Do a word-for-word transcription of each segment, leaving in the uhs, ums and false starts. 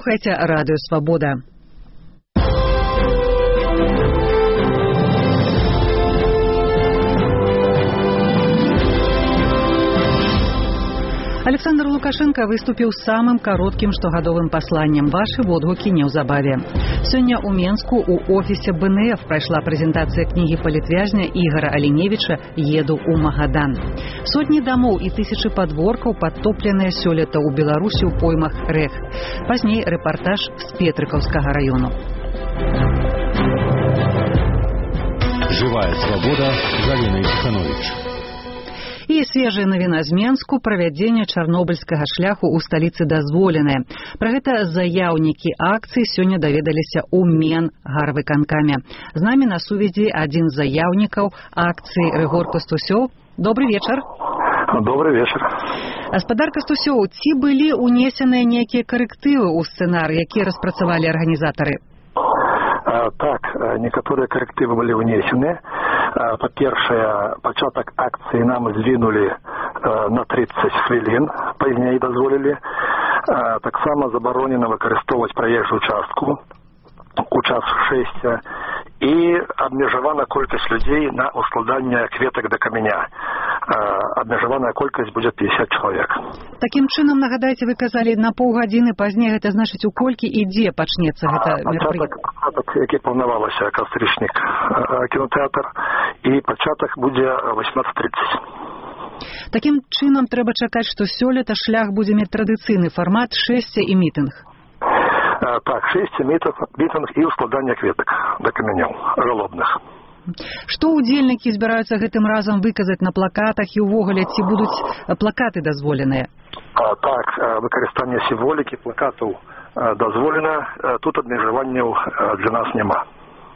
Слухайте Радио Свобода. Александр Лукашенко выступіў з самым кароткім штогадовым пасланнем. Вашы водгукі неўзабаве. Сёння ў Менску у офісе бэ эн эф прайшла прэзентацыя кнігі палітвязня Ігара Аліневіча «Еду ў Магадан». Сотні дамоў і тысячы падворкаў падтопленыя сёлета ў Беларусі ў поймах рэк. Пазней рэпартаж з Петрыкаўскага раёну. Живая свобода. Галина Іванович. І свежая навіна з Менску. Правядзенне чарнобыльскага шляху ў сталіцы дазволенае. Пра гэта заяўнікі акцыі сёння даведаліся ў Менгарвыканкаме. З намі на сувязі адзін з заяўнікаў акцыі Рыгор Кастусёў. Добрый вечар. Добрый вечар. Гаспадар Кастусёў, ці былі ўнесеныя нейкія карэктывы ў сцэнар, якія распрацавалі арганізатары? Так, некаторыя карэктывы былі ўнесены. Па-першае, пачатак акцыі нам здвинули на тридцать хвілін, пазней дазволілі. Таксама забаронена выкарыстоўваць праезжую частку у час шэсця і абмежавана колькасць людзей на ускладанне кветак да каменя. Абмежаваная колькасць будзе пятьдесят чалавек. Такім чынам, нагадайце, вы казалі на паўгадзіны пазней, гэта значыць у колькі і дзе пачнецца гэта мерапрыемства? Пачатак, які планавалася кастрычнік кінотэатр, і пачатак будзе восемнадцать тридцать. Такім чынам трэба чакаць, што сёлета шлях будзе мець традыцыйны фармат шэсця і мітынг. Так, шэсця, мітынг і ускладанне кветак да камянёў жалобных. Што ўдзельнікі збіраюцца гэтым разам выказаць на плакатах і ўвогуле, ці будуць плакаты дазволеныя? Так, выкарыстанне сімволікі, плакатаў дазволена. Тут абмежаванняў для нас няма.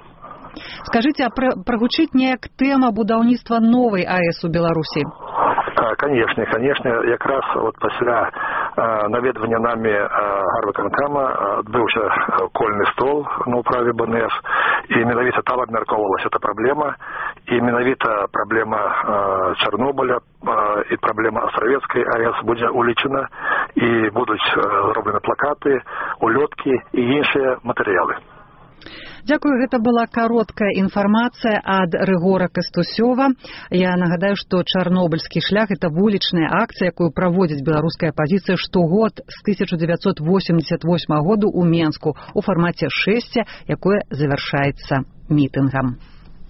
Скажыце, а прагучыць неяк тэма будаўніцтва новай АЭС у Беларусі? Канешне, канешне, якраз от пасля наведвання намі Гарвыканкама адбыўся кольны стол на ўправе бэ эн эф, і менавіта там абмяркоўвалася эта праблема, і менавіта праблема Чарнобыля і праблема астравецкай АЭС будзе улічана, і будуць зроблены плакаты, улёткі і іншыя матэрыялы. Дзякую, гэта была кароткая інфармацыя ад Рыгора Кастусёва. Я нагадаю, што чарнобыльскі шлях – гэта вулічная акцыя, якую праводзіць беларуская апазіцыя штогод з тысяча дзевяцьсот восемьдесят восьмага году ў Менску у фармаце шэсця, якое завяршаецца мітынгам.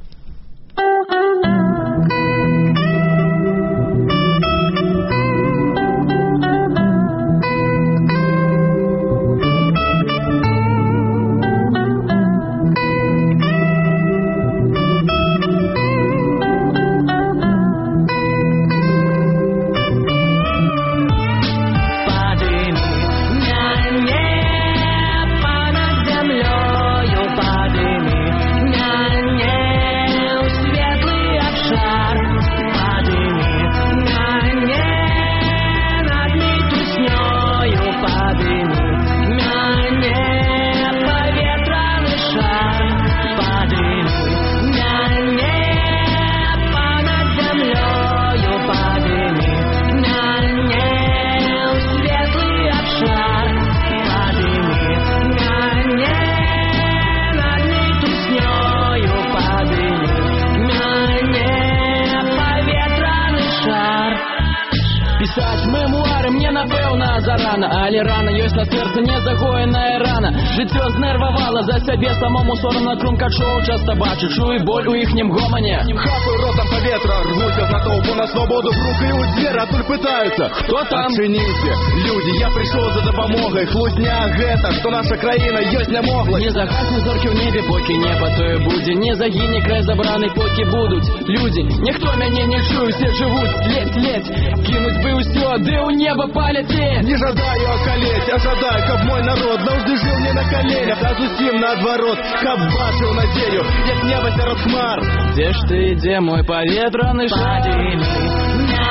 Пісаць мемуары мне напэўна зарана, але рана ёсць на сэрцы незагоеная рана. Жыццё знервавала, за сябе самому сорамна, крумкачоў часта бачу, чую боль у іхнім гомане. Хапаю ротам паветра, рвуся з натоўпу на свабоду, грукаюць дзверы, адтуль пытаюцца, хто там? Адчыніце, людзі, я прыйшоў за дапамогай, хлусня гэта, што наша краіна ёсць нямогла. Не загасне зоркі ў небе, покі неба тое будзе, не загіне край забраны, покі будуць людзі. Ніхто мяне не чуе, усе жывуць, ледь, ледь, кінуць бы ўсё, ды ў неба паляцець. Не жадаю акалець, а жадаю, каб мой народ наўжды жыў не на каленях, а зусім наадварот, каб бачыў надзею, як неба сярод хмар. Дзе ж ты, дзе мой паветраны шар? На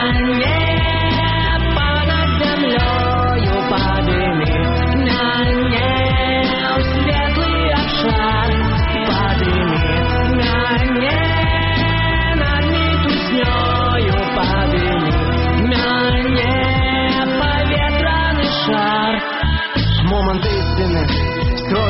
неба над зямлёю падымі, на неба ў светлы абшар падымі, на неба над мітуснёю падымі, на неба паветраны шар. Момант істины,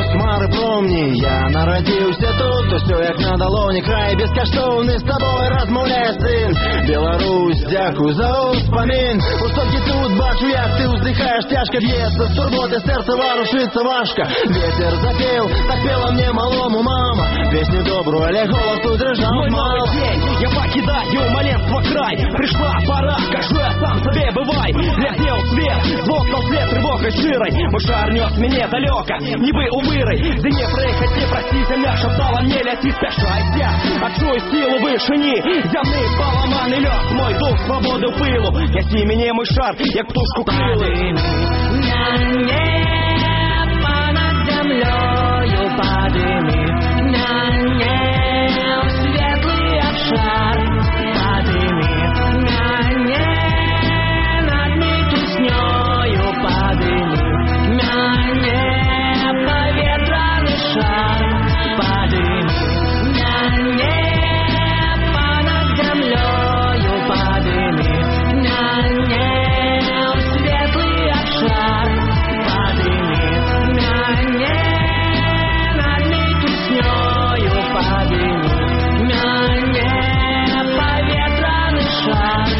ёсць мары про мне. Я нарадзіўся тут, усё як на далоні, край бескаштоўны, з табой размаўляе сын. Беларусь, дзякуй за ўспамін. У столькі тут бачу, як ты ўздыхаеш цяжка, б'ецца з турботы, сэрца варушыцца важка. Ветер запеў, так пела мне малому мама, песню добрую, але голос тут дрыжаў мало. Мой новый день, я покидаю маленство край. Пришла пора, кажу я сам себе, бывай. Глядел свет, звокнул свет тревогой широй. Мой шар нес меня далеко, небы у вырой. Да не проехать, не прости, земля шептала мне, ляти, спешайся. Отчуй силу вышини, земный поломан и лег. Мой дух свободы в пылу, ясни мне мой шар, як птушку крылы. На небо над землею подыми, на небо светлый обшар подыми, на небо над метуснёю подыми, на небо ветраный шар подыми, на небо над землею подыми, на небо светлый обшар подыми, на небо над метуснёю подыми, на небо ветраный шар.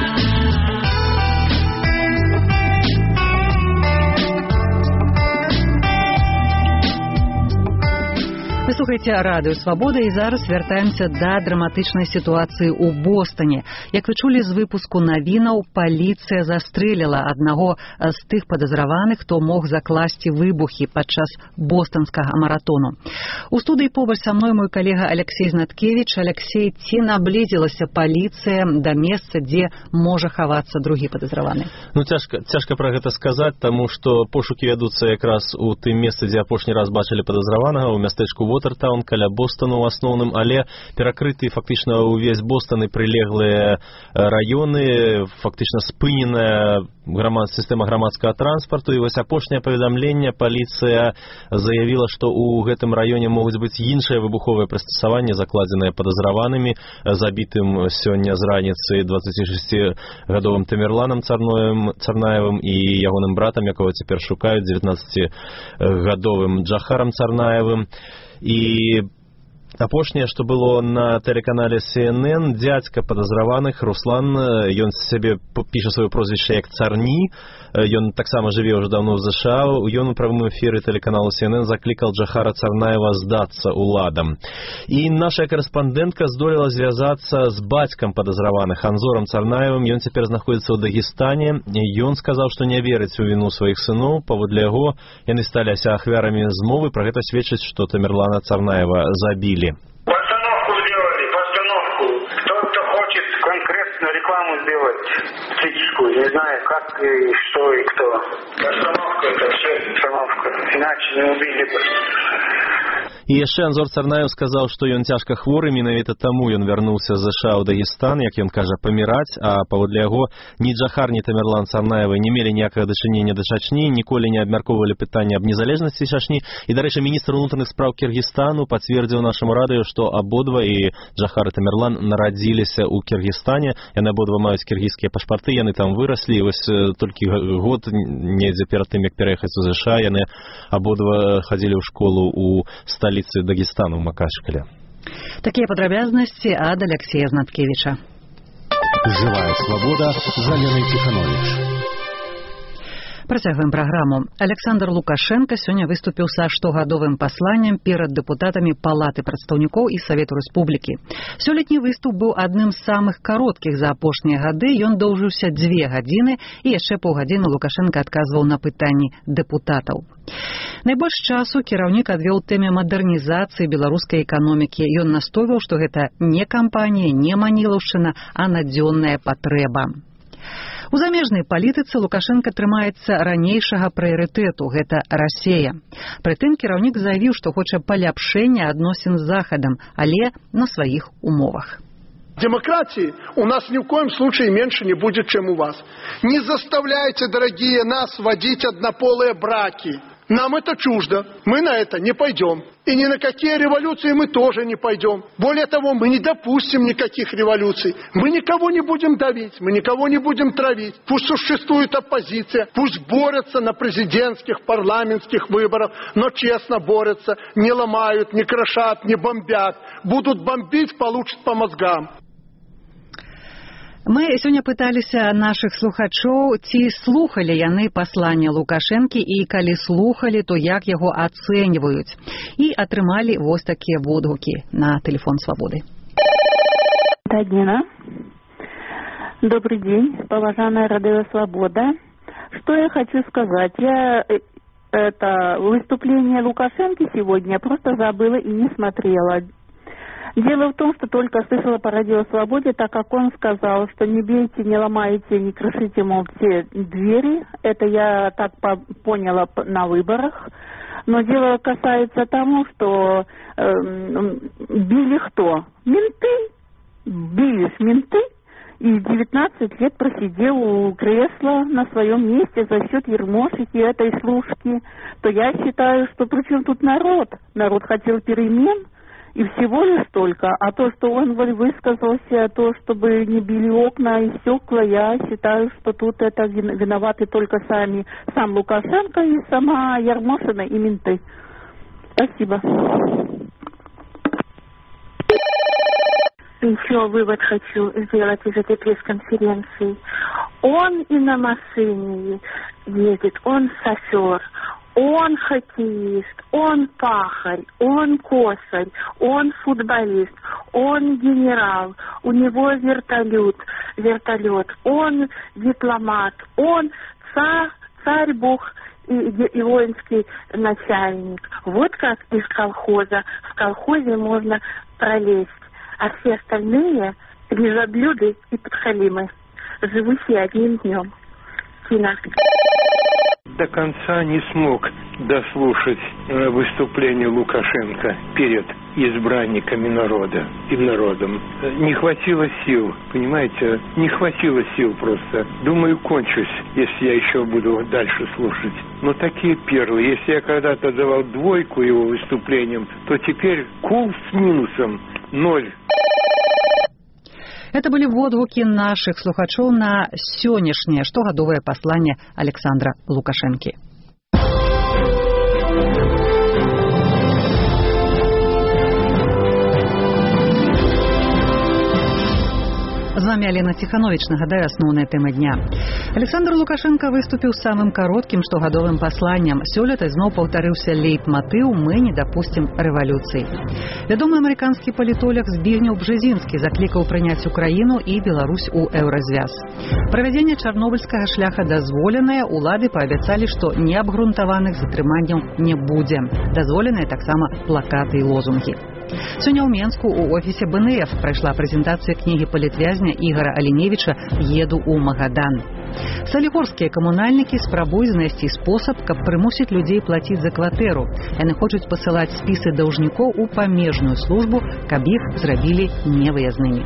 Вы слухаеце радыё Свабода і зараз вяртаемся да драматычнай сітуацыі ў Бостоне. Як вы чулі з выпуску навінаў, паліцыя застрэліла аднаго з тых падазраваных, хто мог закласці выбухі падчас бостонскага маратону. У студыі побач са мной мой калега Алексей Знаткевич. Алексей, ці наблізілася паліцыя да месца, дзе можа хавацца другі падазраваны? Ну, цяжка, цяжка пра гэта сказаць, таму што пошукі вядуцца якраз у тым месцы, дзе апошні раз бачылі падазраванага, у мястэчку Вотертаун, каля Бостона ў асноўным, але перакрыты фактычна ўвесь Бостон і прылеглыя раёны, фактычна спыненая грамад, сістэма грамадскага транспарту. І вось апошняе паведамленне, паліцыя заявіла, што ў гэтым раёне могуць быць іншыя выбуховыя прыстасаванні, закладзеныя падазраванымі, забітым сёння з раніцы дваццацішасцігадовым Тамерланом Царнаевым і ягоным братам, якога цяпер шукаюць, дзевятнаццацігадовым Джахарам Царнаевым. І апошняе, што было на тэлеканале Си Эн Эн, дзядзька падазраваных Руслан, ён сябе піша сваё прозвішча як Царні, ён таксама жыве ўжо даўно ў ЗША. Ён у правым эфіры тэлеканалу Си Эн Эн заклікал Джахара Царнаева здацца уладам. І наша карэспандэнтка здолела звязацца з бацькам падазраваных Анзорам Царнаевым. Ён цяпер знаходзіцца ў Дагестане. Ён сказаў, што не верыць у віну сваіх сыноў. Паводле яго, яны сталіся ахвярамі змовы. Пра гэта сведчыць, што Тамерлана Царнаева забілі. Постановку сделали, постановку. Кто-то хочет конкретно рекламу сделать политическую, не знаю, как и что и кто. Постановка это все постановка, иначе не убили бы. І яшчэ Анзор Царнаев сказаў, што ён цяжка хворы, менавіта таму ён вярнуўся з ЗША ў Дагестан, як ён кажа, паміраць, а паводле яго ні Джахар, ні Тамерлан Царнаевы не мелі ніякага дачынення да Чачні, ніколі не абмяркоўвалі пытанне аб незалежнасці Чачні. І, дарэчы, міністр унутраных спраў Кіргізстану пацвердзіў нашаму радыё, што абодва, і Джахар і Тамерлан, нарадзіліся ў Кіргізстане. Яны абодва маюць кіргізскія пашпарты, яны там выраслі, і вось толькі год недзе перад тым, як пераехаць у ЗША, яны абодва хадзілі ў школу ў сталіцы Дагестану, в Макашкале. Такія падрабязнасці ад Алексея Знаткевича. Живая свобода з Аленай Тиханович. Працягваем праграму. Александр Лукашенко сёння выступіў са штогадовым пасланнем перад дэпутатамі Палаты прадстаўнікоў і Савету Рэспублікі. Сёлетні выступ быў адным з самых кароткіх за апошнія гады. Ён доўжыўся дзве гадзіны, і яшчэ паўгадзіны Лукашенко адказваў на пытанні дэпутатаў. Найбольш часу кіраўнік адвёў тэме мадэрнізацыі беларускай эканомікі. Ён настойваў, што гэта не кампанія, не манілаўшчына, а надзённая патрэба. У замежнай палітыцы Лукашенко трымаецца ранейшага прыярытэту – гэта Расія. Прытым кіраўнік заявіў, што хоча паляпшэння адносін з Захадам, але на сваіх умовах. Демократии у нас ни в коем случае меньше не будет, чем у вас. Не заставляйте, дорогие, нас водить однополые браки. Нам это чуждо. Мы на это не пойдем. И ни на какие революции мы тоже не пойдем. Более того, мы не допустим никаких революций. Мы никого не будем давить, мы никого не будем травить. Пусть существует оппозиция, пусть борются на президентских, парламентских выборах, но честно борются, не ломают, не крошат, не бомбят. Будут бомбить, получат по мозгам. Мы сёння пыталіся нашых слухачоў, ці слухалі яны пасланне Лукашэнкі і калі слухалі, то як яго ацэньваюць. І атрымалі вось такія водгукі на телефон Свободы. Татьяна. Добрый день, поважанная Радио Свобода. Что я хочу сказать? Я это выступление Лукашенко сегодня просто забыла и не смотрела. Дело в том, что только слышала по Радио Свободе, так как он сказал, что не бейте, не ломайте, не крушите, мол, все двери. Это я так поняла на выборах. Но дело касается тому, что э, били кто? Менты. Бились менты. И девятнадцать лет просидел у кресла на своем месте за счет Ермошики этой служки. То я считаю, что при чем тут народ? Народ хотел перемен. И всего лишь только. А то, что он высказался, то, чтобы не били окна и стекла, я считаю, что тут это виноваты только сами, сам Лукашенко и сама Ермошина и менты. Спасибо. Еще вывод хочу сделать из этой пресс-конференции. Он и на машине едет, он шофер. Он хоккеист, он пахарь, он косарь, он футболист, он генерал, у него вертолет, вертолет, он дипломат, он царь, царь бог и, и воинский начальник. Вот как из колхоза. В колхозе можно пролезть, а все остальные лизоблюды и подхалимы, живущие одним днем. Фина. До конца не смог дослушать э, выступление Лукашенко перед избранниками народа и народом. Не хватило сил, понимаете, не хватило сил просто. Думаю, кончусь, если я еще буду дальше слушать. Но такие первые. Если я когда-то давал двойку его выступлениям, то теперь кул с минусом ноль. Это были водгукі наших слухачоў на сённяшняе штогадовае пасланне Александра Лукашэнкі. З вами Алена Тиханович. Нагадаю, асноўныя тэмы дня. Александр Лукашенко выступіў самым кароткім штогадовым пасланнем. Сёлета зноў паўтарыўся лейтматыў «Мы не допустим рэвалюцыі». Вядомы амерыканскі палітолог Збігнеў Бжезінскі заклікаў прыняць Украіну і Беларусь у еўразвяз. Правядзенне чарнобыльскага шляха дазволенае, улады паабяцалі, што неабгрунтаваных затрыманняў не будзе. Дазволеныя таксама плакаты і лозунгі. Сёння ў Менску у офісе бэ эн эф прайшла прэзентацыя кнігі палітвязня Ігара Аліневіча «Еду ў Магадан». Салігорскія камунальнікі спрабуюць знайсці спосаб, каб прымусіць людзей плаціць за кватэру. Яны хочуць пасылаць спісы даўжнікоў у памежную службу, каб іх зрабілі невыязнымі.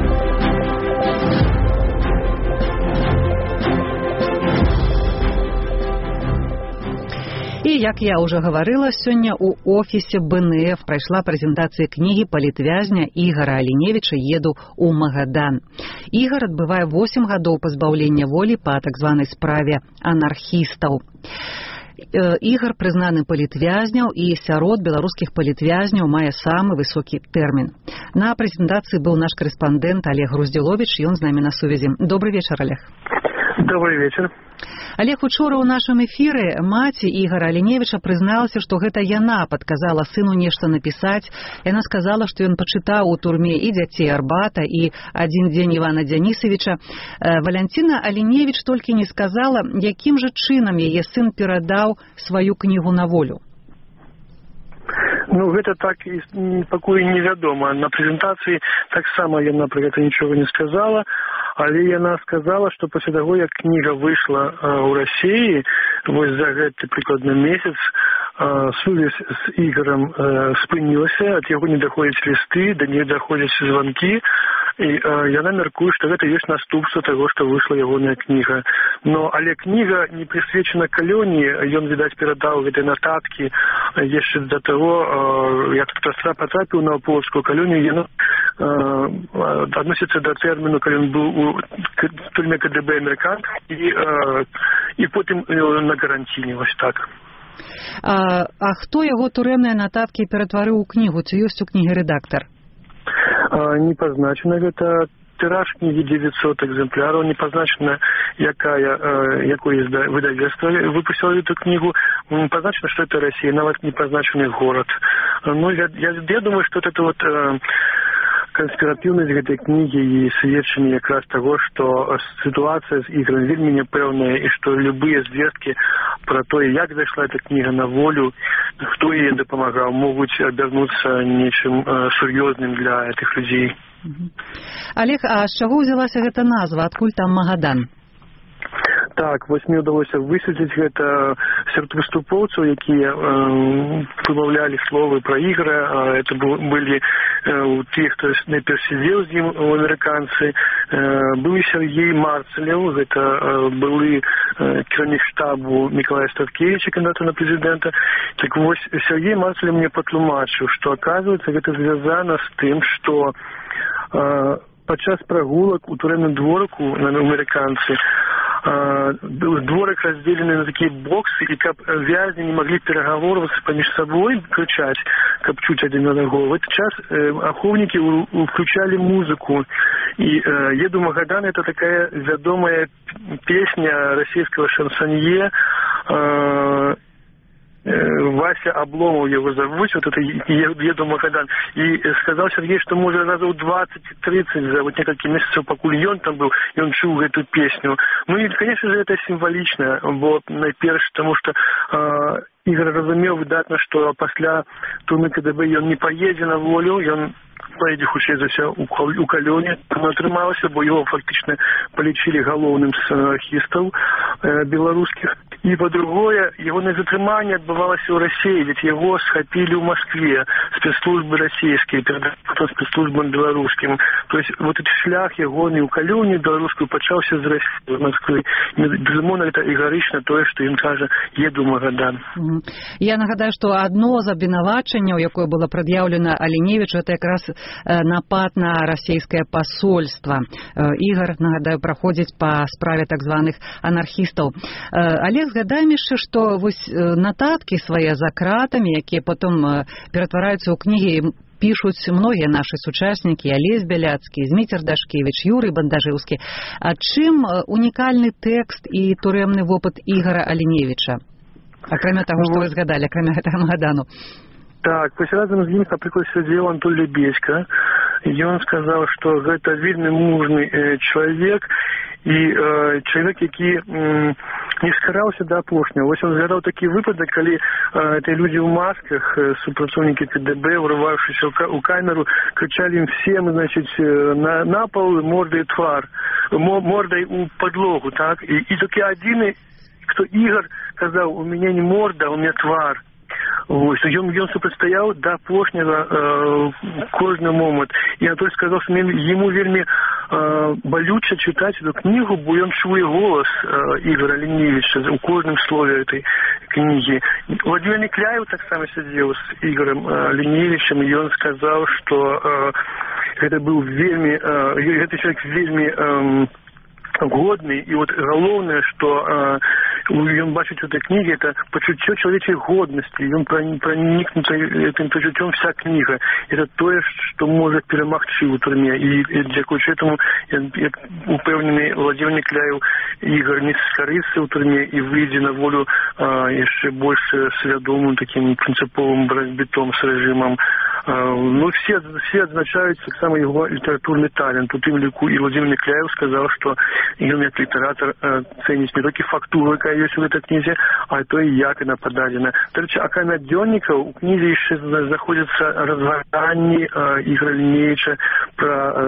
І, як я ўжо гаварыла, сёння ў офісе бэ эн эф прайшла прэзентацыя кнігі палітвязня Ігара Аліневіча «Еду ў Магадан». Ігар адбывае восем гадоў пазбаўлення волі па так званай справе анархістаў. Ігар прызнаны палітвязняў і сярод беларускіх палітвязняў мае самы высокі тэрмін. На прэзентацыі быў наш корэспандэнт Олег Груздзіловіч, ён з намі на сувязі. Добрый вечар, Олег. Добрый вечар. Олег, учора ў нашым эфіры маці Ігара Аліневіча прызналася, што гэта яна падказала сыну нешта напісаць. Яна сказала, што ён пачытаў у турме і «Дзяцей Арбата», і «Адзін дзень Івана Дзянісавіча». Валянціна Аліневіч толькі не сказала, якім жа чынам яе сын перадаў сваю кнігу на волю. Ну, гэта так і пакуль невядома. На прэзентацыі таксама яна пра гэта нічога не сказала, але яна сказала, што пасля таго, як кніга выйшла ў Расіі, вось за гэты прыкладна месяц сувязь з Ігорам спынілася, ад яго не даходзяць лісты, да не даходзяць званкі, і э, яна мяркуе, што гэта ёсць наступства таго, што выйшла ягоная кніга. Но але кніга не прысвечана калоніі, ён, відаць, перадаў гэтыя нататкі яшчэ да таго, э, як Тасра патрапіў на польскую калонію, яна э, адносіцца да тэрміну, калі ён быў у турме ка дэ бэ амерыканцаў і, э, і потым на каранціне, вось так. А, а хто яго турэмныя нататкі ператварыў у кнігу? Ці ёсць у кнігі рэдактар? А, не пазначана гэта. Тираж книги девятьсот экземпляров, не позначено, якая, э, якое выдавецтво выпустило эту книгу, не позначено, что это Россия, нават не позначенный город. Ну, я, я, я думаю, что это вот э, конспиративность этой книги и сведчение как раз того, что ситуация с играми вельми непевная, и что любые звестки про то, як зашла эта книга на волю, кто ей допомагал, могут обернуться нечем э, серьезным для этих людей. Олег, а з чаго ўзялася гэта назва? Адкуль там Магадан? Так, вось мне ўдалося высветліць гэта сярод выступоўцаў, якія э, вымаўлялі словы пра ігры. Это былі э, тыя, хто найперш сидзеў з ім, амерыканцы. Э, быў і Сергей Марцелев, гэта э, былы э, кіраўнік штабу Миколая Статкевича, кандидата на президента. Так вось Сергей Марцелев мне патлумачыў, што оказывается гэта звязана з тым, што э, падчас прагулак у турэмным дворыку на амерыканцы дворик разделены на такие боксы, и как вязни не могли переговариваться поміж собой, кричать, как чуть один на другого. В этот час э, охотники у, у, включали музыку. И э, «Еду Магадан» — это такая ведомая песня российского шансонье, э, Вася Обломов его зовут, вот это «Еду Магадан». И сказал Сергей, что может раза двадцать-тридцать за вот несколько месяцев, пока он там был, и он чул эту песню. Ну и, конечно же, это символично, вот, найперш, потому что э, Игорь разумел выдатно, что после турмы ка дэ бэ он не поедет на волю, и он поедет хутчэй за ўсё у калёне, там атрымалася, бо его фактично полечили галоўным з анархістаў э, белорусских. И по-другое, его затрыманне отбывалось в России, ведь его схопили в Москве, спецслужбы российские, перед спецслужбам белорусским. То есть вот этот шлях его у калёне белорусскую почался з России, з Москвы. Безумовно, это ігорычна тое, што ён кажа «Еду Магадан». Я нагадаю, што одно з абвінавачанняў, якое было прад'яўлена Аліневічу, это якраз напад на расійскае посольство. Ігор, нагадаю, праходзіць па справе так званых анархістаў. Олег, згадаем яшчэ, што вось нататкі свае за кратамі, якія потом ператвараюцца ў кнігі, пишуць многія нашы сучаснікі: Алесь Бяляцкі, Зміцер Дашкевіч, Юрый Бандажыўскі. А чым унікальны тэкст і турэмны вопыт Ігора Аліневіча? Акрамя таго, што вы згадалі, акрамя гэтага Магадану. Так, вось разам з ім, напрыклад, сядзеў Антон Лебедзька, і ён сказаў, што гэта вельмі мужны э, чалавек, і э, чалавек, які э, не скараўся да апошняга. Вось он згадаў такі выпадак, калі э, эти людзі ў масках, э, супрацоўнікі ка дэ бэ, урываўшыся ў камеру, крычалі ім всем, значит, на, на пол мордай твар, мордай у подлогу, так? І, і толькі адзіны, хто Ігор, казаў: у мяне не морда, у мяне твар. Вось, ён, ён супрацьстаяў да апошняга э, кожны момант. І Анатоль сказаў, што ему вельмі э, балюча чытаць эту кнігу, бо ён чуе голас э, Ігора Аліневіча у кожным слове этой кнігі. Владимир Некляев таксама сядзеў з Ігорем Аліневічем, і ён сказаў, што э, гэта быў вельмі, э, гэты чалавек вельмі э, годны, і вот галоўнае, што э, ён бачыць у этой кніге, это пачуццё чалавечай годнасці, ён пранікнуты этим пачуццём вся кніга. Это тое, што можа перамагчы ў турме, і, і дзякуючы этому, як упэўнены Владимир Некляев, Ігор не скарыцца ў турме і выйдзе на волю э, яшчэ больш свядомым таким прынцыповым барацьбітом з рэжымам. Э, ну, все, все адзначаюць таксама яго літаратурны талент. У тым ліку і Владимир Некляев сказаў, што ён як літаратар э, цэніць не толькі фактуру, якая ёсць у гэтай кнізе, а то і як яна пададзена. Дарэчы, акрамя дзённікаў у кнізе яшчэ знаходзяцца разваганні э, Ігора Аліневіча пра э,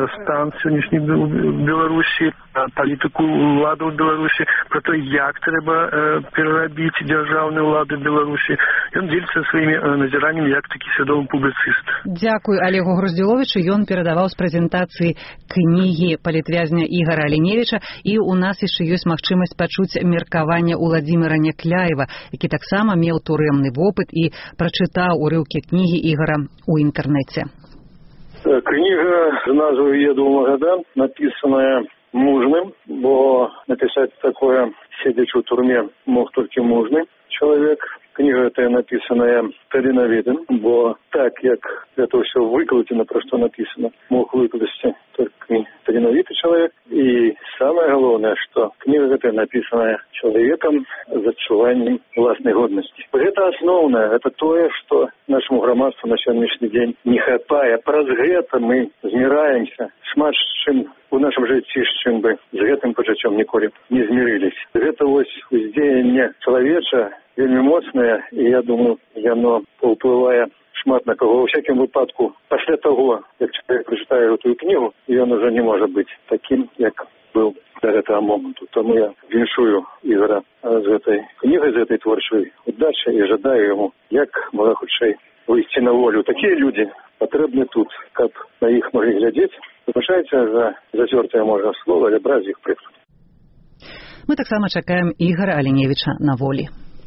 стан сённяшні в Беларусі, палітыку ўладаў Беларусі, про то, як трэба перарабіць дзяржаўную ўладу Беларусі. Ён дзеліцца сваімі назіраннямі як такі свядомы публіцыст. Дзякуй Олегу Груздзіловічу. Ён перадаваў з прэзентацыі кнігі палітвязня Ігара Аліневіча, і у нас яшчэ ёсць магчымасць пачуць меркаванне Уладзіміра Някляева, які таксама меў турэмны вопыт і прачытаў урыўкі кнігі Ігара ў інтэрнэце. Кніга з назвою «Еду ў Магадан» напісаная мужным, бо напісаць такое, сидячи ў турме, мог толькі мужны чалавек. Кніга эта напісаная таленавітым, бо так, як гэта ўсё выкладзена, пра што напісана, мог выкласці толькі таленавіты чалавек. І самае галоўнае, што кніга гэта напісаная чалавекам з адчуваннем уласнай годнасці. Гэта асноўнае, гэта тое, што нашаму грамадству на сённяшні дзень не хапае. Праз гэта мы зміраемся шмат з чым у нашым жыцці, з чым бы з гэтым пачуццём ніколі не змірылись. Гэта вось уздзеянне чалавеча вельмі моцнае, і я думаю, яно паўплывае шмат на кого. Во всякім выпадку, пасля таго, як чалавек прачытае гэтую кнігу, ён уже не можа быць такім, як быў да гэтага моманту. Таму я віншую Ігора з гэтай кнігай, з гэтай творчай удачы і жадаю яму як мага хутчэй выйсці на волю. Такія людзі патрэбны тут, каб на іх могли глядзець. Выбачайце за зацёртае можна слова, але браць іх прыклад. Мы таксама чакаем Ігара Аліневіча на волі.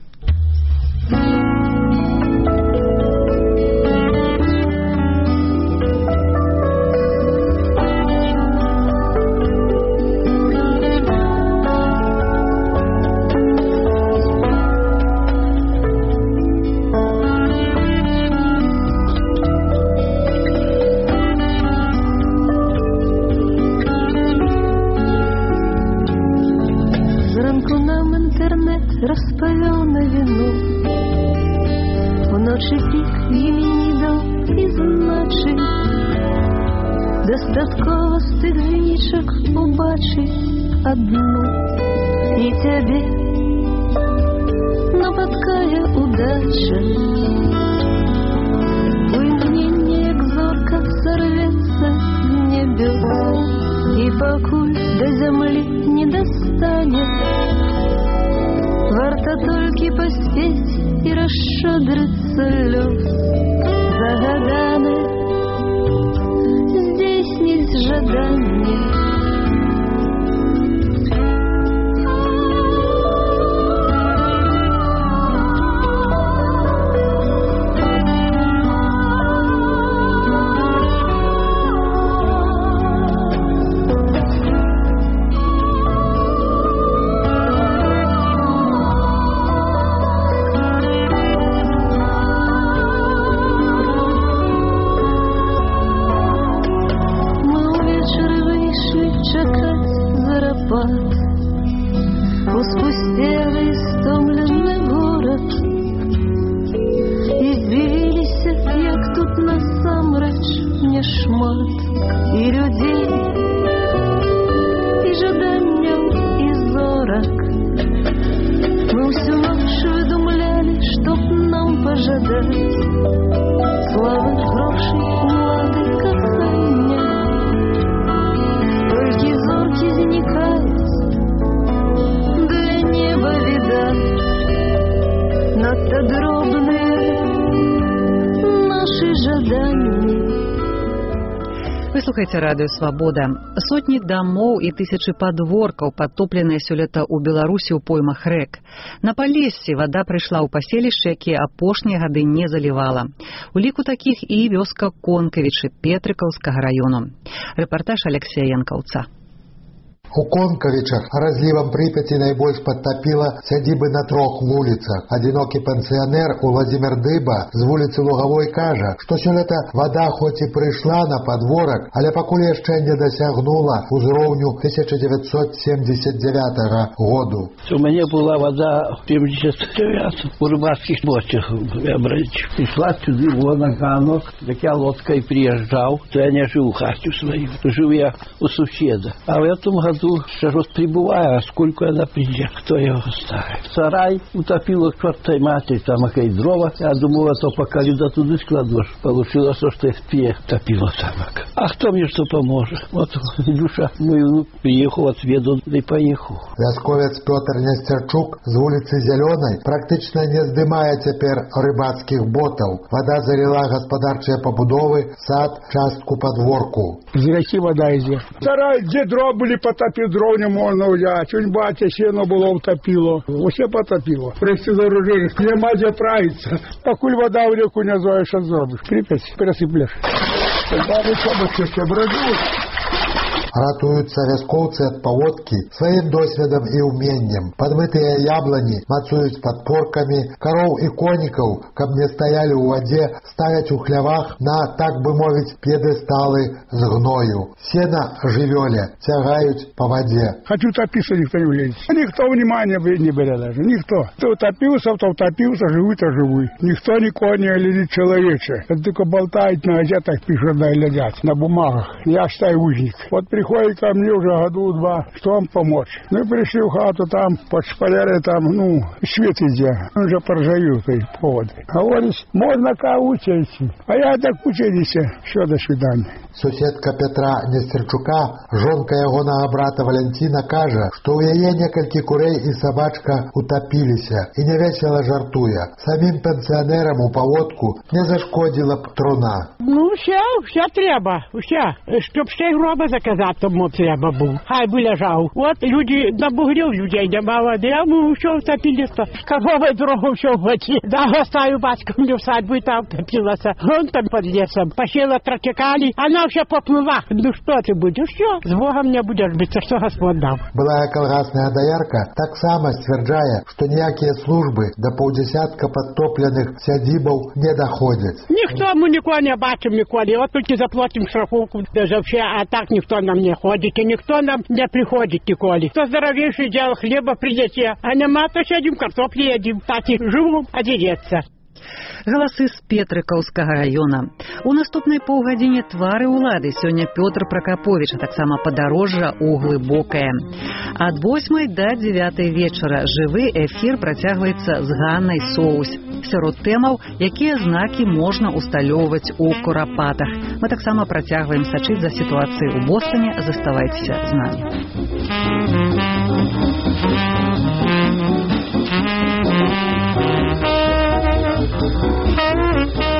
Зранку нам інтернет розповів новину. Вночі пік іменідів і значень. Достатково з тих звінічок убачить одну. І тебе нападкає удача. Уімкнення, як зорка, сорветься з небес. І покуль до землі не достанет, варто толькі поспеть і расшадриться лёс. Загаданы здійснить жадання. Успустелый, стомленный город. И здивилися, як тут насамрэч няшмат і людзей, і жаданняў, і зорак. Мы ўсю ноч выдумлялі, што б нам пажадаць. Славы, грошай, улады, кахання. Толькі зоркі знікаюць, для неба видать. Надто дробные наши жадания. Вы слухаеце радыё «Свабода». Сотні дамоў і тысячы падворкаў падтопленыя сёлета ў Беларусі ў поймах рэк. На Палессі вада прыйшла ў паселішчы, якія апошнія гады не залівала. У ліку такіх і вёска Конкавічы Петрыкаўскага раёну. Рэпартаж Алексея Янкаўца. У Конкавічах разливом Припяти найбольш подтопило сядзібы на трох вуліцах. Одинокі пенсіонер Владимир Дыба з вуліцы Лугавой кажа, што сёлета вода хоць і прыйшла на падворак, але пакуль яшчэ не дасягнула ўзроўню тысяча девятьсот семьдесят девятого году. У мяне была вода семьдесят девятого у рыбацких лодках. Пришла сюда вон на ганок, так я лодкой приезжал, то я не жил в хате своей, жил я у соседа. А в этом году тут сейчас вот прибываю, а сколько она придет, кто его ставит. Сарай утопило к чертовой матери, там какие дрова. Я думал, а то пока люди туда складываешь, получилось, что в пе топило самок. А кто мне что поможет? Вот Илюша, мой внук, приехал отведу, да и поехал. Вясковец Петр Нестерчук з вулицы Зеленой практично не здымае цяпер рыбацких ботов. Вода залила господарчыя пабудовы, сад, частку подворку. З реки вода йде. Сарай, де дров були, потопив, дров не можна взяти. Чуть батя сено було, втопило. Усе потопило. Престі заружили, нема де правиться. Покуль вода в реку не зоєш, що зробиш? Прип'ять, пересиплеш. Бабы чобочки все бредут. Ратуюцца вяскоўцы ад паводкі сваім досведам і ўменнем. Падмытыя яблані мацуюць падпоркамі, кароў і конікаў, каб не стаялі ў вадзе, ставяць у хлявах на, так бы мовіць, п'едэсталы з гною. Сена жывёле цягаюць па вадзе. Хочу топиться, никто не влезет. Никто внимания не берет даже, никто. Кто утопился, кто утопился, живой, то живой. Никто никого не глядит человече. Это только болтает на газетах, пишут, да, глядят, на бумагах. Я считаю узник. Вот приходит ко мне уже году два, что вам помочь. Мы пришли в хату, там подшпаляли, там, ну, свет идет. Он уже поржавел, этой поводы. А вот можно кого-то идти. А я так учились. Все, до свидания. Суседка Петра Нестерчука, жонка ягонага брата Валентина, кажа, што ў яе некалькі курэй і сабачка утапіліся і невесела жартуе. Самім пенсіонерам у паводку не зашкодзіла б труна. Ну, все, все треба, все. Щоб ще гроба заказати, тому треба був. Хай би лежав. От люди на бугрів людей немало, а ми все втопилися. Коровою дорогу все в воді. Да, оставив батько мені в садбу і там втопилася. Вон там під лісом. Пошила тротикалі, вона все поплыла. Ну что ты будешь? Все, с Богом не будешь биться, что Господь дал. Былая калгасная даярка таксама сцвярджае, што ніякія службы да паўдзясятка падтопленых сядзібаў не доходят. Никто мы никого не бачим, николи. Вот только заплатим страховку даже вообще, а так никто нам не ходит, и никто нам не приходит николи. Кто здоровейший делал хлеба придете, а нема, то сядем картофли едим. Так и живем, одереться. Галасы з Петрыкаўскага раёна. У наступнай паўгадзіне твары ўлады. Сёння Пётр Пракаповіч, а таксама падарожжа ў Глыбокае. Ад восьмай да дзевятай вечара жывы эфір працягваецца з Ганнай Соусь. Сярод тэмаў, якія знакі можна усталёўваць у Курапатах. Мы таксама працягваем сачыць за сітуацыяй у Бостоне. Заставайцеся з намі. Thank you.